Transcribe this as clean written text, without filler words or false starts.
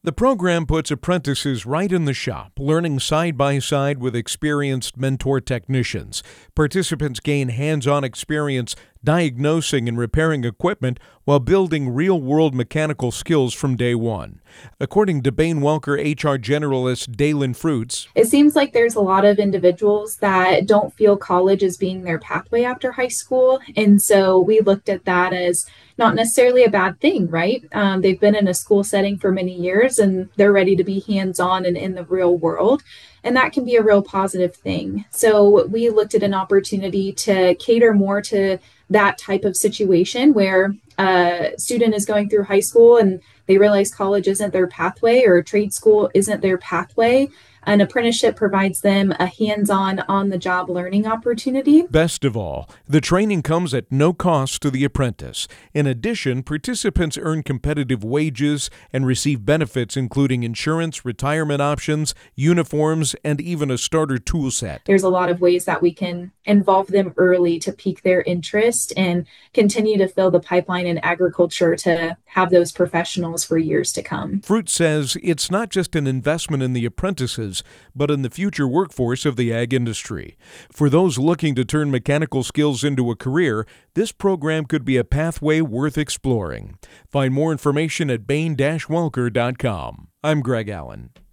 The program puts apprentices right in the shop, learning side by side with experienced mentor technicians. Participants gain hands-on experience diagnosing and repairing equipment while building real-world mechanical skills from day one. According to Bain Welker HR generalist Dalen Fruits, it seems like there's a lot of individuals that don't feel college as being their pathway after high school. And so we looked at that as not necessarily a bad thing, right? They've been in a school setting for many years and they're ready to be hands on and in the real world. And that can be a real positive thing. So we looked at an opportunity to cater more to that type of situation where a student is going through high school and they realize college isn't their pathway or trade school isn't their pathway. An apprenticeship provides them a hands-on, on-the-job learning opportunity. Best of all, the training comes at no cost to the apprentice. In addition, participants earn competitive wages and receive benefits including insurance, retirement options, uniforms, and even a starter tool set. There's a lot of ways that we can involve them early to pique their interest and continue to fill the pipeline in agriculture to have those professionals for years to come. Fruit says it's not just an investment in the apprentices, but in the future workforce of the ag industry. For those looking to turn mechanical skills into a career, this program could be a pathway worth exploring. Find more information at bain-welker.com. I'm Greg Allen.